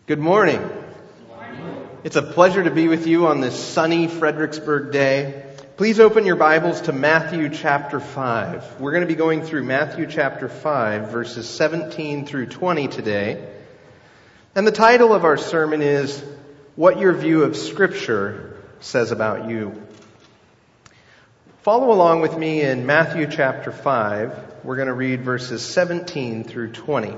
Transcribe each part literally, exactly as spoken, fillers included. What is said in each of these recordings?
Good morning. It's a pleasure to be with you on this sunny Fredericksburg day. Please open your Bibles to Matthew chapter five. We're going to be going through Matthew chapter five, verses seventeen through twenty today. And the title of our sermon is, What Your View of Scripture Says About You. Follow along with me in Matthew chapter five. We're going to read verses seventeen through twenty.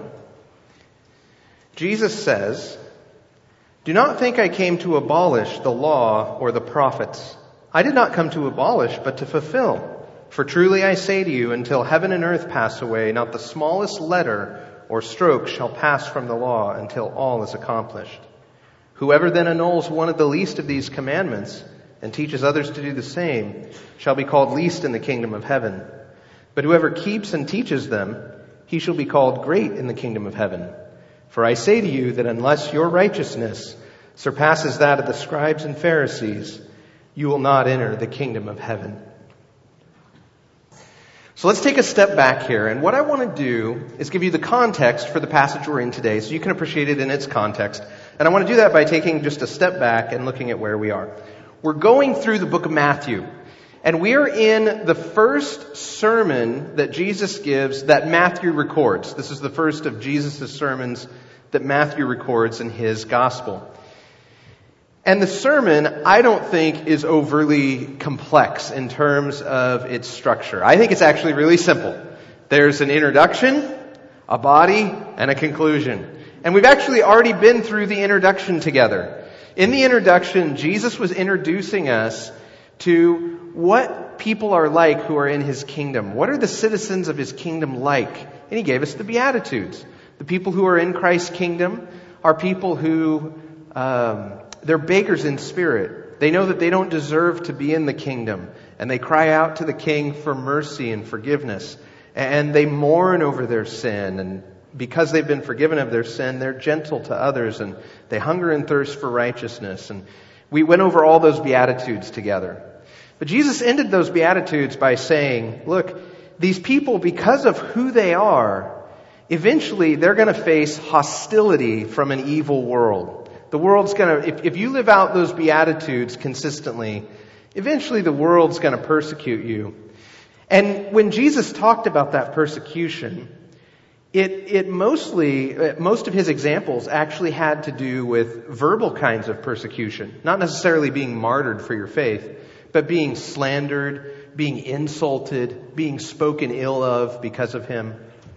Jesus says, "Do not think I came to abolish the law or the prophets. I did not come to abolish, but to fulfill. For truly I say to you, until heaven and earth pass away, not the smallest letter or stroke shall pass from the law until all is accomplished. Whoever then annuls one of the least of these commandments and teaches others to do the same shall be called least in the kingdom of heaven. But whoever keeps and teaches them, he shall be called great in the kingdom of heaven. For I say to you that unless your righteousness surpasses that of the scribes and Pharisees, you will not enter the kingdom of heaven." So let's take a step back here. And what I want to do is give you the context for the passage we're in today so you can appreciate it in its context. And I want to do that by taking just a step back and looking at where we are. We're going through the book of Matthew. And we are in the first sermon that Jesus gives that Matthew records. This is the first of Jesus' sermons that Matthew records in his gospel. And the sermon, I don't think, is overly complex in terms of its structure. I think it's actually really simple. There's an introduction, a body, and a conclusion. And we've actually already been through the introduction together. In the introduction, Jesus was introducing us to what people are like who are in His kingdom. What are the citizens of His kingdom like? And He gave us the Beatitudes. The people who are in Christ's kingdom are people who, um, they're beggars in spirit. They know that they don't deserve to be in the kingdom. And they cry out to the King for mercy and forgiveness. And they mourn over their sin. And because they've been forgiven of their sin, they're gentle to others. And they hunger and thirst for righteousness. And we went over all those Beatitudes together. But Jesus ended those Beatitudes by saying, look, these people, because of who they are, eventually they're going to face hostility from an evil world. The world's going to, if, if you live out those Beatitudes consistently, eventually the world's going to persecute you. And when Jesus talked about that persecution, it, it mostly, most of his examples actually had to do with verbal kinds of persecution. Not necessarily being martyred for your faith, but being slandered, being insulted, being spoken ill of because of him.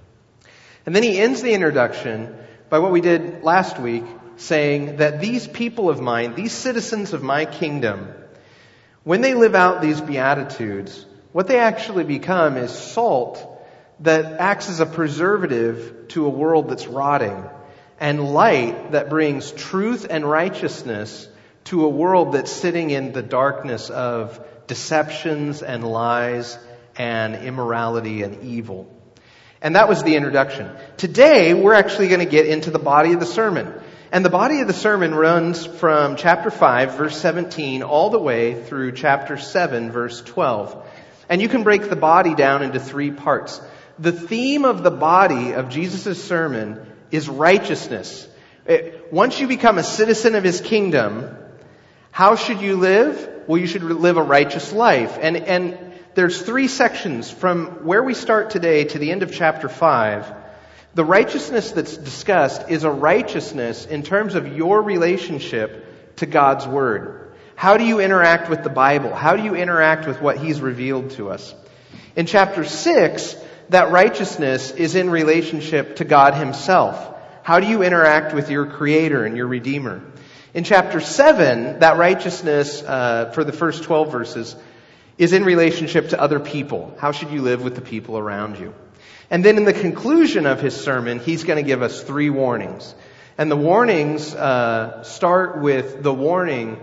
And then he ends the introduction by what we did last week, saying that these people of mine, these citizens of my kingdom, when they live out these Beatitudes, what they actually become is salt that acts as a preservative to a world that's rotting, and light that brings truth and righteousness to a world that's sitting in the darkness of deceptions and lies and immorality and evil. And that was the introduction. Today, we're actually going to get into the body of the sermon. And the body of the sermon runs from chapter five, verse seventeen, all the way through chapter seven, verse twelve. And you can break the body down into three parts. The theme of the body of Jesus' sermon is righteousness. Once you become a citizen of His kingdom, how should you live? Well, you should live a righteous life. And, and there's three sections from where we start today to the end of chapter five. The righteousness that's discussed is a righteousness in terms of your relationship to God's Word. How do you interact with the Bible? How do you interact with what He's revealed to us? In chapter six, that righteousness is in relationship to God Himself. How do you interact with your Creator and your Redeemer? In chapter seven, that righteousness, uh, for the first twelve verses, is in relationship to other people. How should you live with the people around you? And then in the conclusion of his sermon, he's going to give us three warnings. And the warnings uh, start with the warning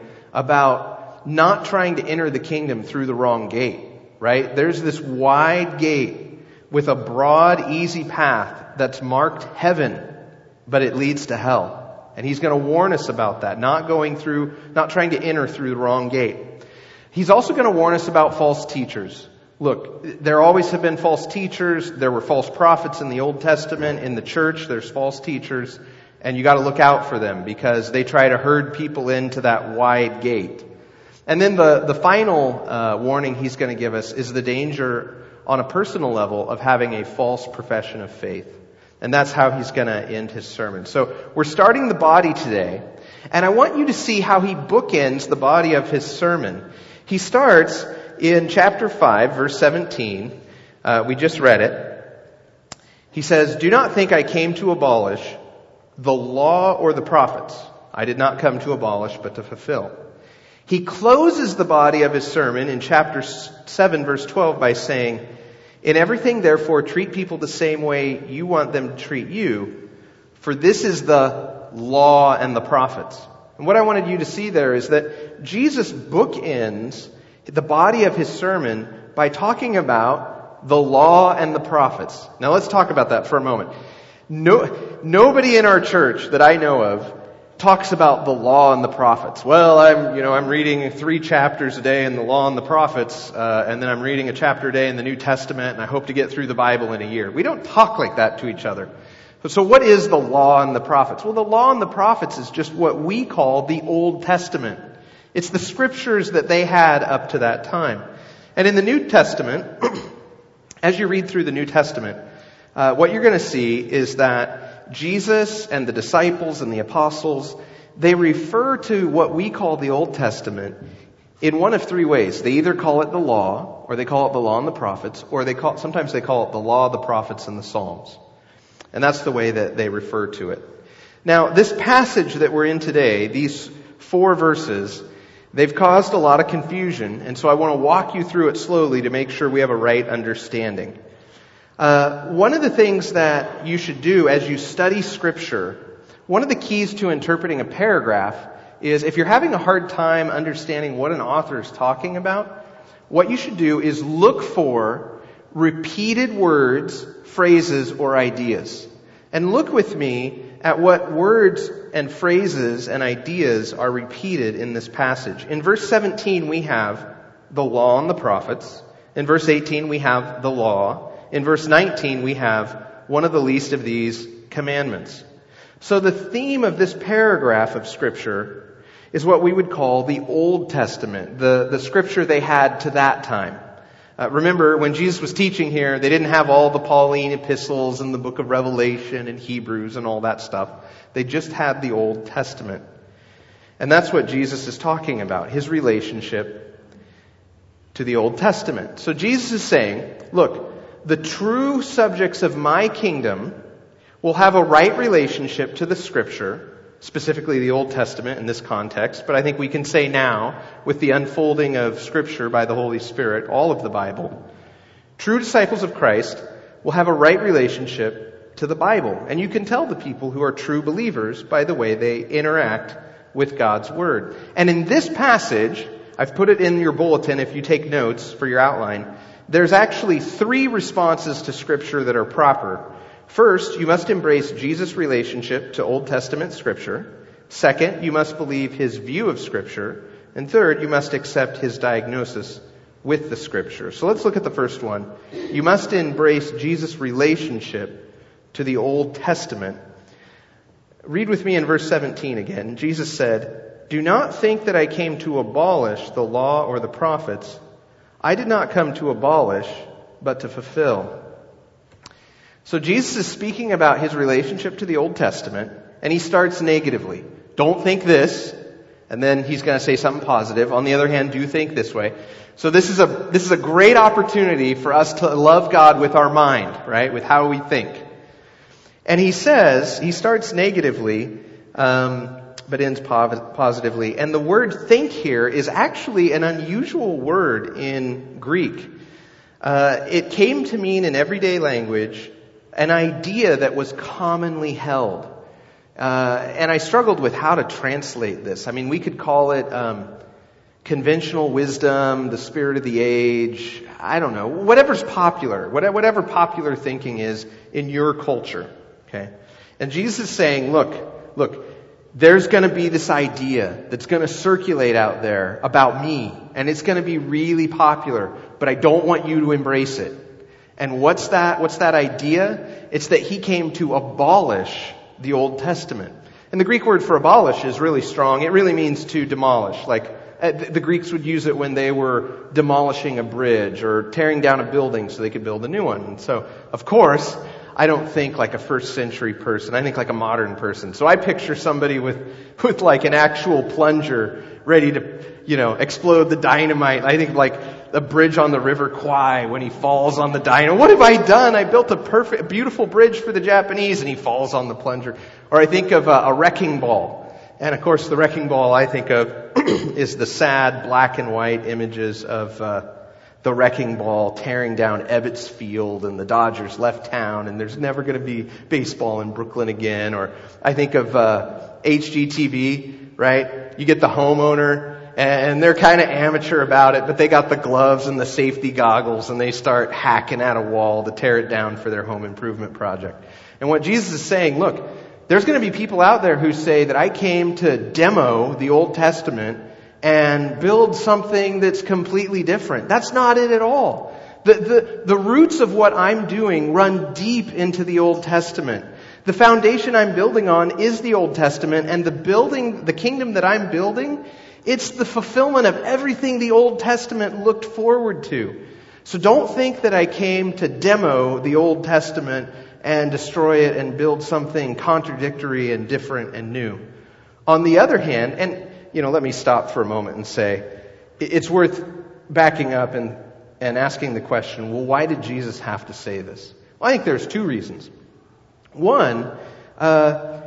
about not trying to enter the kingdom through the wrong gate, right? There's this wide gate with a broad, easy path that's marked heaven, but it leads to hell. And he's going to warn us about that, not going through, not trying to enter through the wrong gate. He's also going to warn us about false teachers. Look, there always have been false teachers. There were false prophets in the Old Testament. In the church, there's false teachers. And you got to look out for them because they try to herd people into that wide gate. And then the, the final uh, warning he's going to give us is the danger on a personal level of having a false profession of faith. And that's how he's going to end his sermon. So we're starting the body today. And I want you to see how he bookends the body of his sermon. He starts in chapter five, verse seventeen. Uh, we just read it. He says, "Do not think I came to abolish the law or the prophets. I did not come to abolish, but to fulfill." He closes the body of his sermon in chapter seven, verse twelve by saying, "In everything, therefore, treat people the same way you want them to treat you, for this is the law and the prophets." And what I wanted you to see there is that Jesus bookends the body of his sermon by talking about the law and the prophets. Now let's talk about that for a moment. No, nobody in our church that I know of talks about the law and the prophets. Well, I'm, you know, I'm reading three chapters a day in the law and the prophets, uh, and then I'm reading a chapter a day in the New Testament, and I hope to get through the Bible in a year. We don't talk like that to each other. So what is the law and the prophets? Well, the law and the prophets is just what we call the Old Testament. It's the scriptures that they had up to that time. And in the New Testament, as you read through the New Testament, uh, what you're going to see is that Jesus and the disciples and the apostles, they refer to what we call the Old Testament in one of three ways. They either call it the law, or they call it the law and the prophets, or they call, sometimes they call it the law, the prophets, and the Psalms. And that's the way that they refer to it. Now, this passage that we're in today, these four verses, they've caused a lot of confusion, and so I want to walk you through it slowly to make sure we have a right understanding. Uh, one of the things that you should do as you study Scripture, one of the keys to interpreting a paragraph is if you're having a hard time understanding what an author is talking about, what you should do is look for repeated words, phrases, or ideas. And look with me at what words and phrases and ideas are repeated in this passage. In verse seventeen, we have the law and the prophets. In verse eighteen, we have the law. In verse nineteen, we have one of the least of these commandments. So the theme of this paragraph of Scripture is what we would call the Old Testament, the, the Scripture they had to that time. Uh, remember, when Jesus was teaching here, they didn't have all the Pauline epistles and the book of Revelation and Hebrews and all that stuff. They just had the Old Testament. And that's what Jesus is talking about, his relationship to the Old Testament. So Jesus is saying, look, the true subjects of my kingdom will have a right relationship to the Scripture, specifically the Old Testament in this context, but I think we can say now, with the unfolding of Scripture by the Holy Spirit, all of the Bible, true disciples of Christ will have a right relationship to the Bible. And you can tell the people who are true believers by the way they interact with God's Word. And in this passage, I've put it in your bulletin if you take notes for your outline, there's actually three responses to Scripture that are proper. First, you must embrace Jesus' relationship to Old Testament Scripture. Second, you must believe his view of Scripture. And third, you must accept his diagnosis with the Scripture. So let's look at the first one. You must embrace Jesus' relationship to the Old Testament. Read with me in verse seventeen again. Jesus said, "Do not think that I came to abolish the law or the prophets. I did not come to abolish, but to fulfill." So Jesus is speaking about his relationship to the Old Testament, and he starts negatively. Don't think this, and then he's going to say something positive. On the other hand, do think this way. So this is a this is a great opportunity for us to love God with our mind, right? With how we think. And he says, he starts negatively, um, but ends pov- positively. And the word think here is actually an unusual word in Greek. Uh, it came to mean in everyday language an idea that was commonly held. Uh, and I struggled with how to translate this. I mean, we could call it um, conventional wisdom, the spirit of the age, I don't know, whatever's popular, whatever popular thinking is in your culture. Okay? And Jesus is saying, look, look, there's going to be this idea that's going to circulate out there about me, and it's going to be really popular, but I don't want you to embrace it. And what's that? What's that idea? It's that he came to abolish the Old Testament. And the Greek word for abolish is really strong. It really means to demolish. Like uh, the Greeks would use it when they were demolishing a bridge or tearing down a building so they could build a new one. And so, of course, I don't think like a first century person. I think like a modern person. So I picture somebody with, with like an actual plunger ready to, you know, explode the dynamite. I think like a bridge on the River Kwai when he falls on the dynamite. What have I done? I built a perfect, beautiful bridge for the Japanese, and he falls on the plunger. Or I think of a, a wrecking ball. And of course the wrecking ball I think of is the sad black and white images of, uh, the wrecking ball tearing down Ebbets Field and the Dodgers left town and there's never going to be baseball in Brooklyn again. Or I think of uh H G T V, right? You get the homeowner and they're kind of amateur about it, but they got the gloves and the safety goggles and they start hacking at a wall to tear it down for their home improvement project. And what Jesus is saying, look, there's going to be people out there who say that I came to demo the Old Testament and build something that's completely different. That's not it at all. The, the, the roots of what I'm doing run deep into the Old Testament. The foundation I'm building on is the Old Testament, and the building, the kingdom that I'm building, it's the fulfillment of everything the Old Testament looked forward to. So don't think that I came to demo the Old Testament and destroy it and build something contradictory and different and new. On the other hand, and you know, let me stop for a moment and say, it's worth backing up and, and asking the question, well, why did Jesus have to say this? Well, I think there's two reasons. One, uh,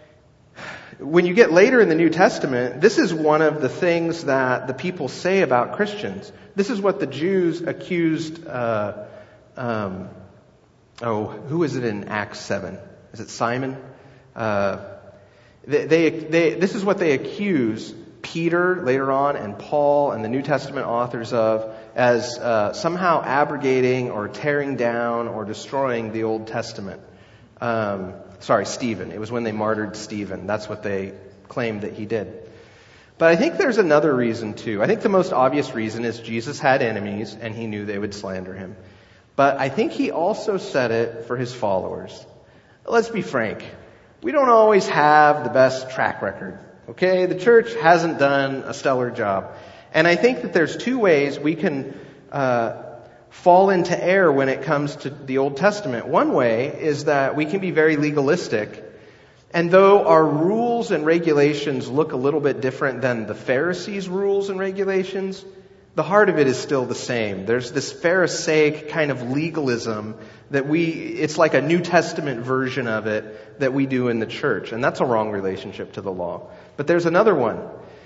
when you get later in the New Testament, this is one of the things that the people say about Christians. This is what the Jews accused, uh, um, oh, who is it in Acts seven? Is it Simon? Uh, They, they, they, this is what they accuse Peter later on and Paul and the New Testament authors of as uh, somehow abrogating or tearing down or destroying the Old Testament. Um, sorry, Stephen. It was when they martyred Stephen. That's what they claimed that he did. But I think there's another reason too. I think the most obvious reason is Jesus had enemies and he knew they would slander him. But I think he also said it for his followers. Let's be frank. We don't always have the best track record, okay? The church hasn't done a stellar job. And I think that there's two ways we can uh, fall into error when it comes to the Old Testament. One way is that we can be very legalistic. And though our rules and regulations look a little bit different than the Pharisees' rules and regulations, the heart of it is still the same. There's this Pharisaic kind of legalism that we, it's like a New Testament version of it that we do in the church. And that's a wrong relationship to the law. But there's another one.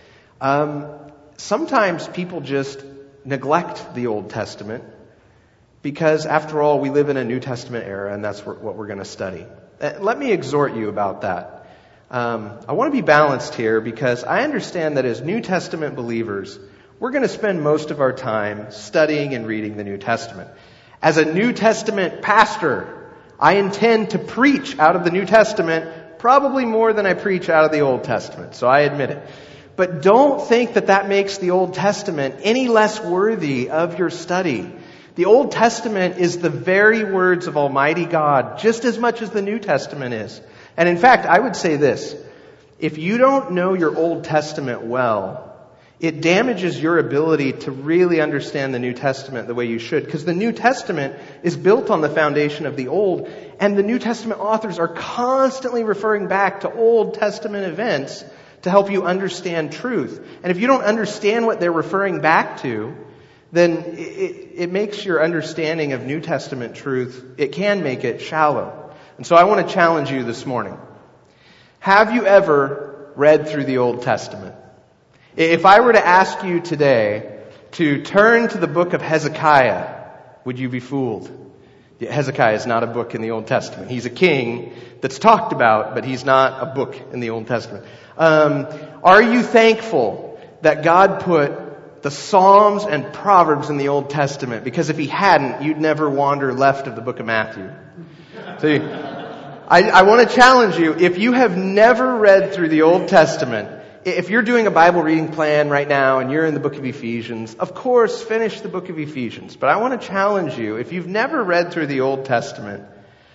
Um, sometimes people just neglect the Old Testament because, after all, we live in a New Testament era, and that's what we're going to study. Uh, let me exhort you about that. Um, I want to be balanced here because I understand that as New Testament believers, we're going to spend most of our time studying and reading the New Testament. As a New Testament pastor, I intend to preach out of the New Testament probably more than I preach out of the Old Testament, so I admit it. But don't think that that makes the Old Testament any less worthy of your study. The Old Testament is the very words of Almighty God, just as much as the New Testament is. And in fact, I would say this. If you don't know your Old Testament well, it damages your ability to really understand the New Testament the way you should, because the New Testament is built on the foundation of the Old, and the New Testament authors are constantly referring back to Old Testament events to help you understand truth. And if you don't understand what they're referring back to, then it, it makes your understanding of New Testament truth, it can make it shallow. And so I want to challenge you this morning. Have you ever read through the Old Testament? If I were to ask you today to turn to the book of Hezekiah, would you be fooled? Hezekiah is not a book in the Old Testament. He's a king that's talked about, but he's not a book in the Old Testament. Um, are you thankful that God put the Psalms and Proverbs in the Old Testament? Because if he hadn't, you'd never wander left of the book of Matthew. See, I, I want to challenge you. If you have never read through the Old Testament, if you're doing a Bible reading plan right now and you're in the book of Ephesians, of course, finish the book of Ephesians. But I want to challenge you, if you've never read through the Old Testament,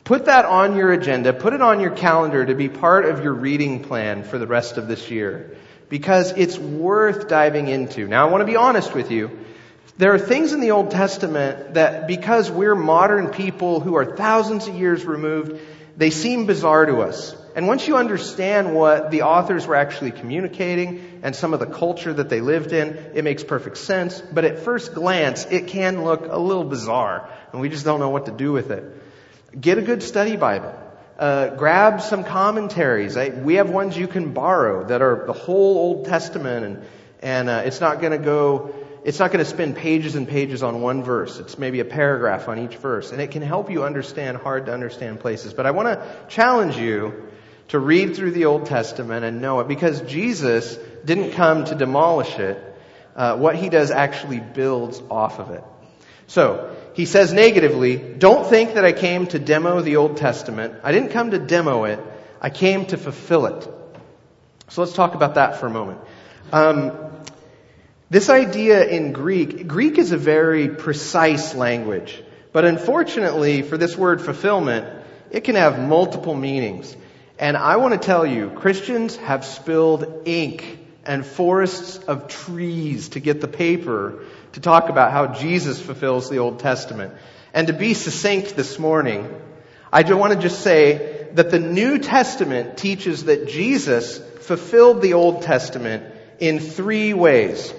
Put that on your agenda. Put it on your calendar to be part of your reading plan for the rest of this year, because it's worth diving into. Now, I want to be honest with you. There are things in the Old Testament that, because we're modern people who are thousands of years removed, they seem bizarre to us. And once you understand what the authors were actually communicating and some of the culture that they lived in, it makes perfect sense. But at first glance, it can look a little bizarre, and we just don't know what to do with it. Get a good study Bible. Uh, grab some commentaries. I, we have ones you can borrow that are the whole Old Testament, and and uh, it's not going to go. It's not going to spend pages and pages on one verse. It's maybe a paragraph on each verse, and it can help you understand hard to understand places. But I want to challenge you to read through the Old Testament and know it, because Jesus didn't come to demolish it. Uh, what he does actually builds off of it. So, he says negatively, don't think that I came to demo the Old Testament. I didn't come to demo it. I came to fulfill it. So let's talk about that for a moment. Um, this idea in Greek, Greek is a very precise language. But unfortunately, for this word fulfillment, it can have multiple meanings. And I want to tell you, Christians have spilled ink and forests of trees to get the paper to talk about how Jesus fulfills the Old Testament. And to be succinct this morning, I just want to just say that the New Testament teaches that Jesus fulfilled the Old Testament in three ways.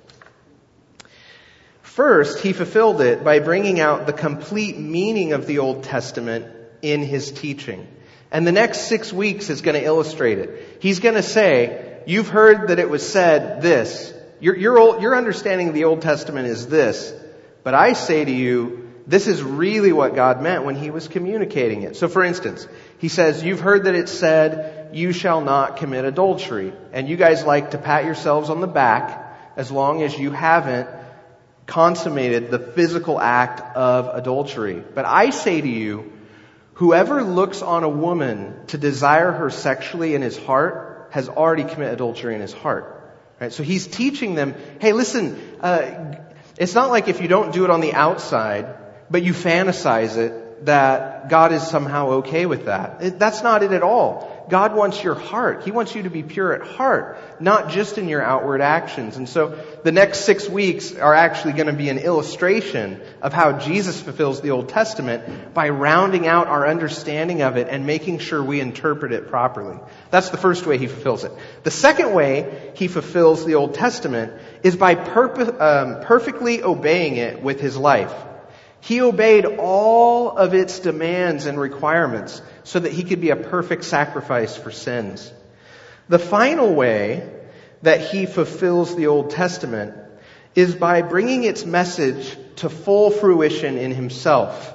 First, he fulfilled it by bringing out the complete meaning of the Old Testament in his teaching. And the next six weeks is going to illustrate it. He's going to say, you've heard that it was said this. Your, your, your understanding of the Old Testament is this. But I say to you, this is really what God meant when he was communicating it. So for instance, he says, you've heard that it said, you shall not commit adultery. And you guys like to pat yourselves on the back as long as you haven't consummated the physical act of adultery. But I say to you, whoever looks on a woman to desire her sexually in his heart has already committed adultery in his heart. Right? So he's teaching them, hey, listen, uh, it's not like if you don't do it on the outside, but you fantasize it, that God is somehow okay with that. It, that's not it at all. God wants your heart. He wants you to be pure at heart, not just in your outward actions. And so the next six weeks are actually going to be an illustration of how Jesus fulfills the Old Testament by rounding out our understanding of it and making sure we interpret it properly. That's the first way he fulfills it. The second way he fulfills the Old Testament is by perp- um, perfectly obeying it with his life. He obeyed all of its demands and requirements so that he could be a perfect sacrifice for sins. The final way that he fulfills the Old Testament is by bringing its message to full fruition in himself.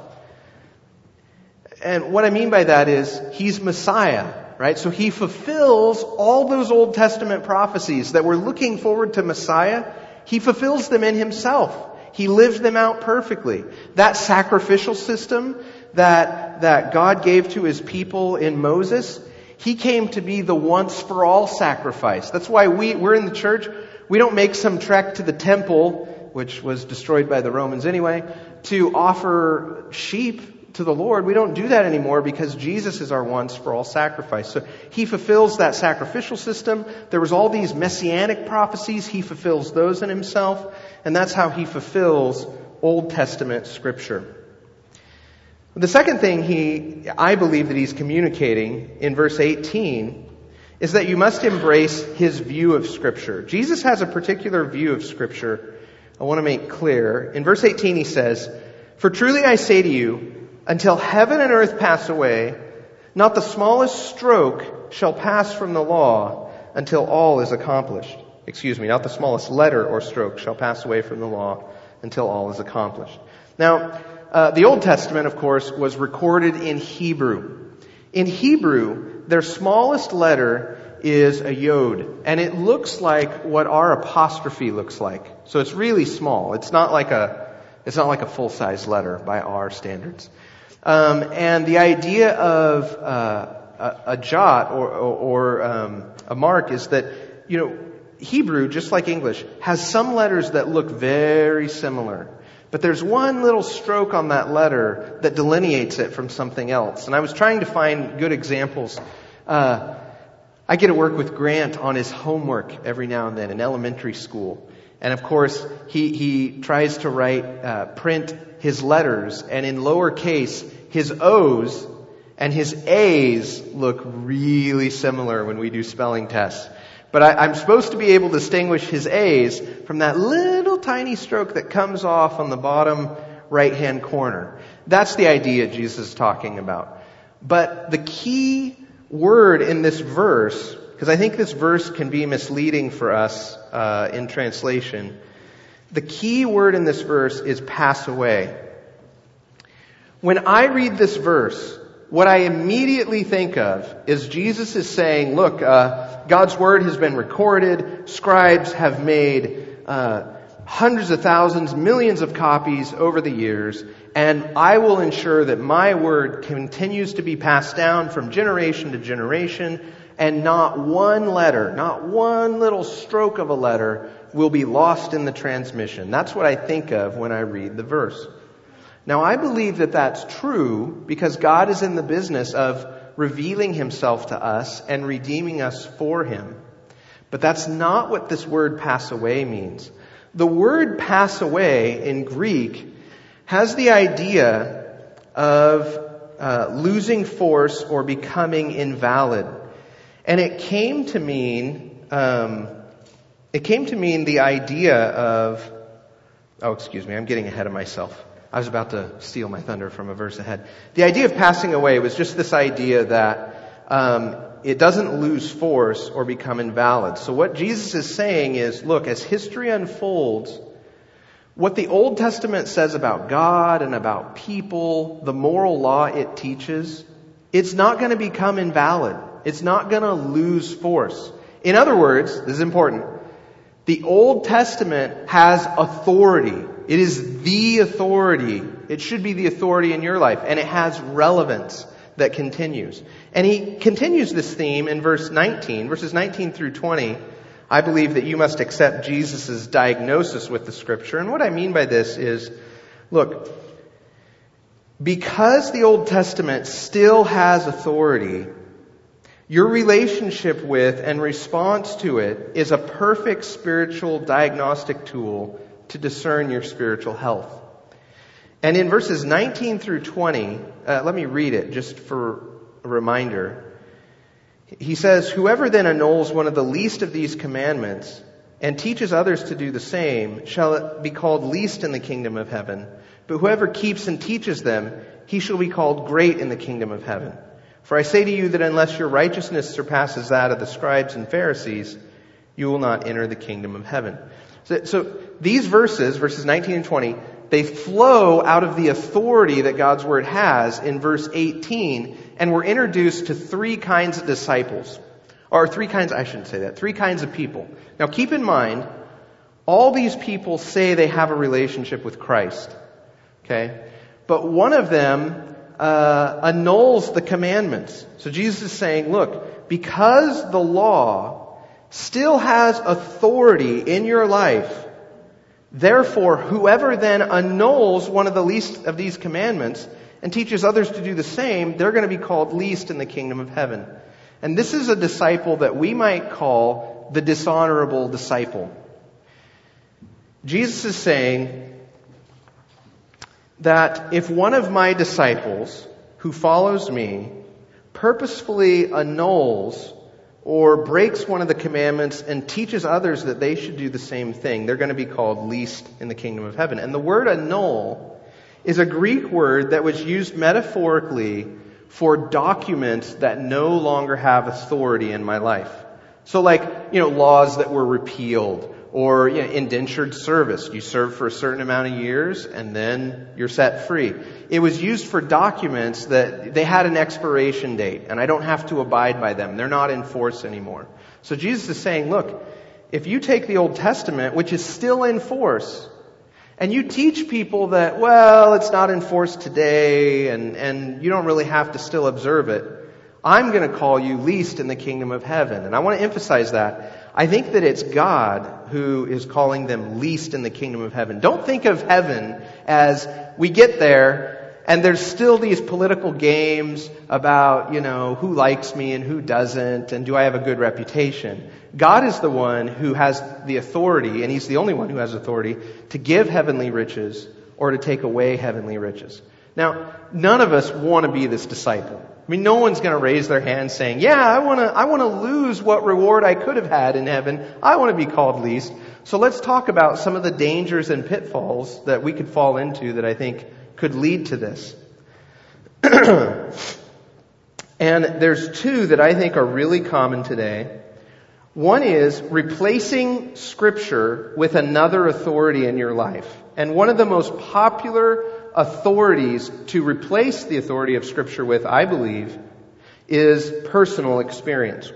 And what I mean by that is he's Messiah, right? So he fulfills all those Old Testament prophecies that were looking forward to Messiah. He fulfills them in himself. He lived them out perfectly. That sacrificial system that, that God gave to his people in Moses, he came to be the once for all sacrifice. That's why we, we're in the church. We don't make some trek to the temple, which was destroyed by the Romans anyway, to offer sheep to the Lord. We don't do that anymore because Jesus is our once for all sacrifice. So he fulfills that sacrificial system. There was all these messianic prophecies. He fulfills those in himself. And that's how he fulfills Old Testament scripture. The second thing he, I believe that he's communicating in verse eighteen is that you must embrace his view of scripture. Jesus has a particular view of scripture I want to make clear. In verse eighteen he says, "For truly I say to you, until heaven and earth pass away, not the smallest stroke shall pass from the law until all is accomplished." Excuse me, not the smallest letter or stroke shall pass away from the law until all is accomplished. Now, uh, the Old Testament, of course, was recorded in Hebrew. In Hebrew, their smallest letter is a yod, and it looks like what our apostrophe looks like. So it's really small. It's not like a, it's not like a full-size letter by our standards. Um, and the idea of uh, a, a jot or, or, or um, a mark is that, you know, Hebrew, just like English, has some letters that look very similar. But there's one little stroke on that letter that delineates it from something else. And I was trying to find good examples. Uh, I get to work with Grant on his homework every now and then in elementary school. And of course, he, he tries to write, uh, print his letters. And in lowercase, his O's and his A's look really similar when we do spelling tests. But I, I'm supposed to be able to distinguish his A's from that little tiny stroke that comes off on the bottom right-hand corner. That's the idea Jesus is talking about. But the key word in this verse, because I think this verse can be misleading for us uh, in translation, the key word in this verse is pass away. When I read this verse, what I immediately think of is Jesus is saying, look, uh, God's Word has been recorded. Scribes have made uh, hundreds of thousands, millions of copies over the years. And I will ensure that my Word continues to be passed down from generation to generation. And not one letter, not one little stroke of a letter will be lost in the transmission. That's what I think of when I read the verse. Now, I believe that that's true because God is in the business of revealing Himself to us and redeeming us for Him. But that's not what this word pass away means. The word pass away in Greek has the idea of uh, losing force or becoming invalid. And it came to mean, um, it came to mean the idea of, oh, excuse me, I'm getting ahead of myself. I was about to steal my thunder from a verse ahead. The idea of passing away was just this idea that um, it doesn't lose force or become invalid. So what Jesus is saying is, look, as history unfolds, what the Old Testament says about God and about people, the moral law it teaches, it's not going to become invalid. It's not going to lose force. In other words, this is important, the Old Testament has authority. It is the authority. It should be the authority in your life. And it has relevance that continues. And he continues this theme in verse nineteen, verses nineteen through twenty. I believe that you must accept Jesus' diagnosis with the Scripture. And what I mean by this is, look, because the Old Testament still has authority, your relationship with and response to it is a perfect spiritual diagnostic tool to discern your spiritual health. And in verses nineteen through twenty, uh, let me read it just for a reminder. He says, whoever then annuls one of the least of these commandments and teaches others to do the same shall be called least in the kingdom of heaven. But whoever keeps and teaches them, he shall be called great in the kingdom of heaven. For I say to you that unless your righteousness surpasses that of the scribes and Pharisees, you will not enter the kingdom of heaven. So, so these verses, verses nineteen and twenty, they flow out of the authority that God's Word has in verse eighteen, and we're introduced to three kinds of disciples. Or three kinds, I shouldn't say that, three kinds of people. Now keep in mind, all these people say they have a relationship with Christ. Okay? But one of them uh, annuls the commandments. So Jesus is saying, look, because the law still has authority in your life, therefore, whoever then annuls one of the least of these commandments and teaches others to do the same, they're going to be called least in the kingdom of heaven. And this is a disciple that we might call the dishonorable disciple. Jesus is saying that if one of my disciples who follows me purposefully annuls or breaks one of the commandments and teaches others that they should do the same thing, they're going to be called least in the kingdom of heaven. And the word annul is a Greek word that was used metaphorically for documents that no longer have authority in my life. So like, you know, laws that were repealed, or you know, indentured service. You serve for a certain amount of years and then you're set free. It was used for documents that they had an expiration date and I don't have to abide by them. They're not in force anymore. So Jesus is saying, look, if you take the Old Testament, which is still in force, and you teach people that, well, it's not in force today and, and you don't really have to still observe it, I'm going to call you least in the kingdom of heaven. And I want to emphasize that. I think that it's God who is calling them least in the kingdom of heaven. Don't think of heaven as we get there and there's still these political games about, you know, who likes me and who doesn't, and do I have a good reputation. God is the one who has the authority, and He's the only one who has authority to give heavenly riches or to take away heavenly riches. Now, none of us want to be this disciple. I mean, no one's going to raise their hand saying, yeah, I want to, I want to lose what reward I could have had in heaven. I want to be called least. So let's talk about some of the dangers and pitfalls that we could fall into that I think could lead to this. And there's two that I think are really common today. One is replacing Scripture with another authority in your life. And one of the most popular authorities to replace the authority of Scripture with, I believe, is personal experience.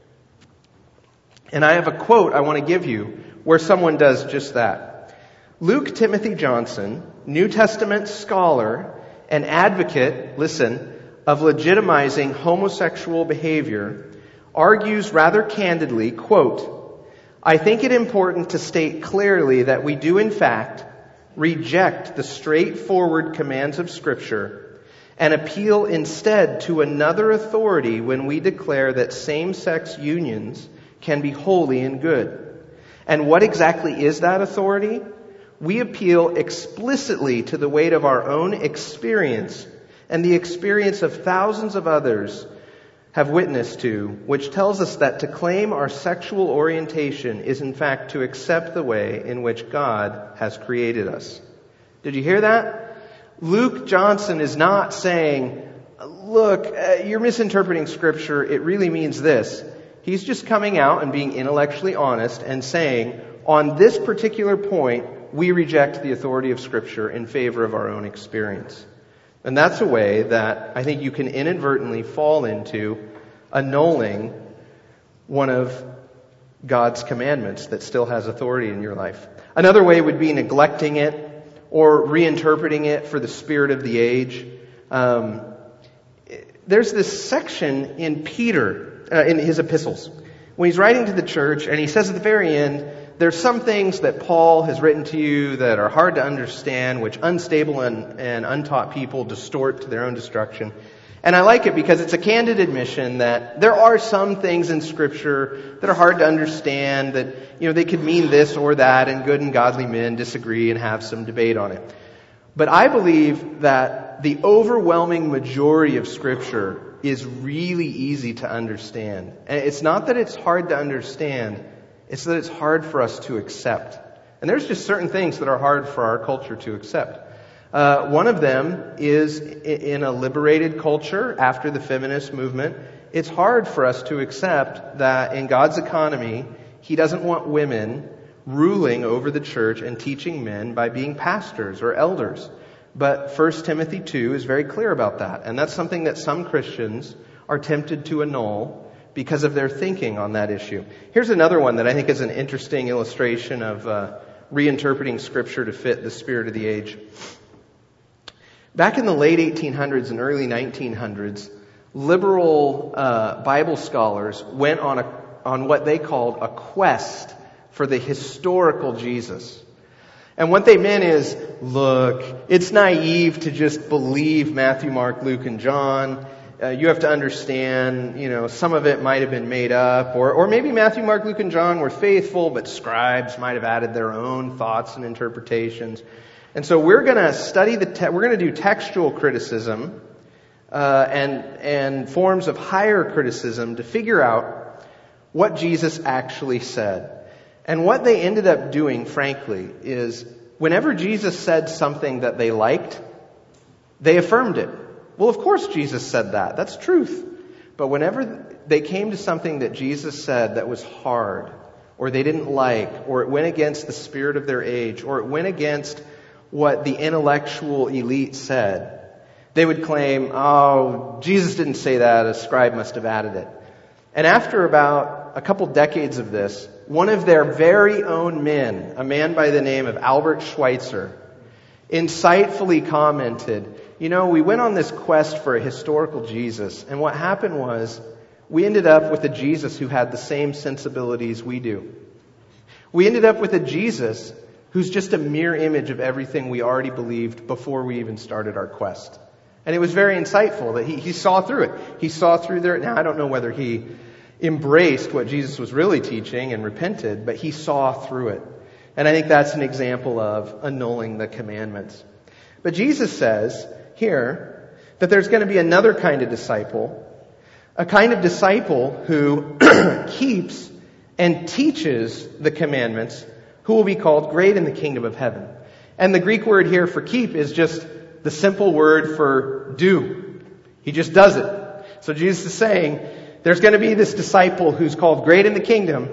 And I have a quote I want to give you where someone does just that. Luke Timothy Johnson, New Testament scholar and advocate, listen, of legitimizing homosexual behavior, argues rather candidly, quote, I think it important to state clearly that we do in fact reject the straightforward commands of Scripture and appeal instead to another authority when we declare that same-sex unions can be holy and good. And what exactly is that authority? We appeal explicitly to the weight of our own experience and the experience of thousands of others have witnessed to, which tells us that to claim our sexual orientation is in fact to accept the way in which God has created us. Did you hear that? Luke Johnson is not saying, look, uh, you're misinterpreting Scripture, it really means this. He's just coming out and being intellectually honest and saying, on this particular point, we reject the authority of Scripture in favor of our own experience. And that's a way that I think you can inadvertently fall into annulling one of God's commandments that still has authority in your life. Another way would be neglecting it or reinterpreting it for the spirit of the age. Um, there's this section in Peter, uh, in his epistles, when he's writing to the church, and he says at the very end, there's some things that Paul has written to you that are hard to understand, which unstable and, and untaught people distort to their own destruction. And I like it because it's a candid admission that there are some things in Scripture that are hard to understand, that, you know, they could mean this or that, and good and godly men disagree and have some debate on it. But I believe that the overwhelming majority of Scripture is really easy to understand. And it's not that it's hard to understand, it's that it's hard for us to accept. And there's just certain things that are hard for our culture to accept. Uh, one of them is in a liberated culture after the feminist movement, it's hard for us to accept that in God's economy, He doesn't want women ruling over the church and teaching men by being pastors or elders. But First Timothy two is very clear about that. And that's something that some Christians are tempted to annul because of their thinking on that issue. Here's another one that I think is an interesting illustration of uh, reinterpreting Scripture to fit the spirit of the age. Back in the late eighteen hundreds and early nineteen hundreds, liberal uh, Bible scholars went on a on what they called a quest for the historical Jesus. And what they meant is, look, it's naive to just believe Matthew, Mark, Luke, and John. Uh, you have to understand, you know, some of it might have been made up, or or maybe Matthew, Mark, Luke, and John were faithful, but scribes might have added their own thoughts and interpretations. And so we're going to study the te- we're going to do textual criticism uh, and and forms of higher criticism to figure out what Jesus actually said. And what they ended up doing, frankly, is whenever Jesus said something that they liked, they affirmed it. Well, of course Jesus said that. That's truth. But whenever they came to something that Jesus said that was hard, or they didn't like, or it went against the spirit of their age, or it went against what the intellectual elite said, they would claim, oh, Jesus didn't say that, a scribe must have added it. And after about a couple decades of this, one of their very own men, a man by the name of Albert Schweitzer, insightfully commented, you know, we went on this quest for a historical Jesus, and what happened was we ended up with a Jesus who had the same sensibilities we do. We ended up with a Jesus who's just a mere image of everything we already believed before we even started our quest. And it was very insightful that he, he saw through it. He saw through there. Now, I don't know whether he embraced what Jesus was really teaching and repented, but he saw through it. And I think that's an example of annulling the commandments. But Jesus says here that there's going to be another kind of disciple, a kind of disciple who keeps and teaches the commandments, who will be called great in the kingdom of heaven. And the Greek word here for keep is just the simple word for do. He just does it. So Jesus is saying, there's going to be this disciple who's called great in the kingdom,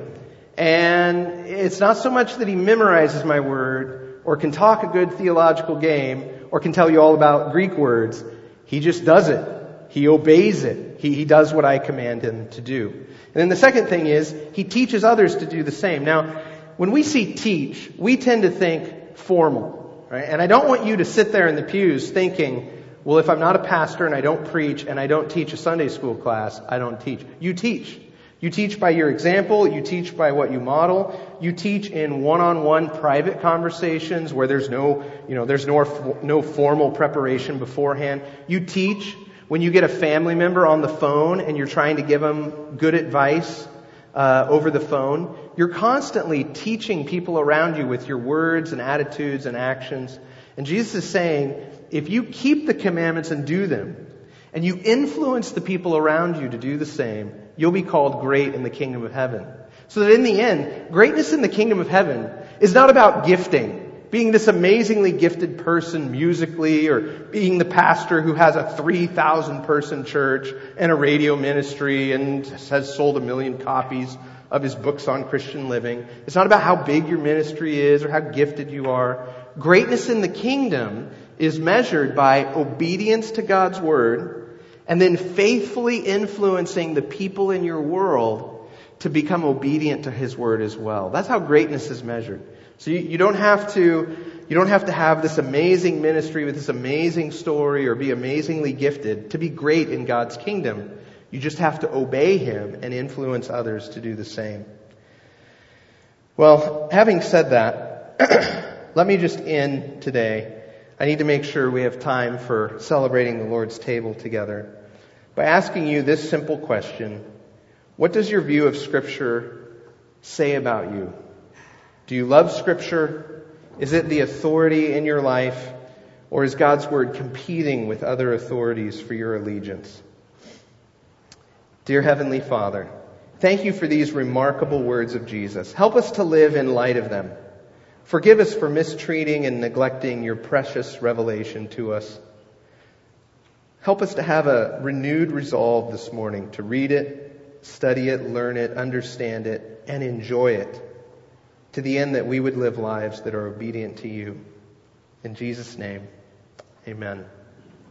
and it's not so much that he memorizes my word, or can talk a good theological game, or can tell you all about Greek words. He just does it. He obeys it. He, he does what I command him to do. And then the second thing is, he teaches others to do the same. Now, when we see teach, we tend to think formal, right? And I don't want you to sit there in the pews thinking, well, if I'm not a pastor and I don't preach and I don't teach a Sunday school class, I don't teach. You teach. You teach by your example. You teach by what you model. You teach in one-on-one private conversations where there's no, you know, there's no, no formal preparation beforehand. You teach when you get a family member on the phone and you're trying to give them good advice uh, over the phone. You're constantly teaching people around you with your words and attitudes and actions. And Jesus is saying, if you keep the commandments and do them, and you influence the people around you to do the same, you'll be called great in the kingdom of heaven. So that in the end, greatness in the kingdom of heaven is not about gifting, being this amazingly gifted person musically, or being the pastor who has a three thousand person church and a radio ministry and has sold a million copies of his books on Christian living. It's not about how big your ministry is or how gifted you are. Greatness in the kingdom is measured by obedience to God's word and then faithfully influencing the people in your world to become obedient to his word as well. That's how greatness is measured. So you, you don't have to, you don't have to have this amazing ministry with this amazing story or be amazingly gifted to be great in God's kingdom. You just have to obey him and influence others to do the same. Well, having said that, let me just end today. I need to make sure we have time for celebrating the Lord's table together by asking you this simple question. What does your view of Scripture say about you? Do you love Scripture? Is it the authority in your life? Or is God's Word competing with other authorities for your allegiance? Dear Heavenly Father, thank you for these remarkable words of Jesus. Help us to live in light of them. Forgive us for mistreating and neglecting your precious revelation to us. Help us to have a renewed resolve this morning to read it, study it, learn it, understand it, and enjoy it, to the end that we would live lives that are obedient to you. In Jesus' name, amen.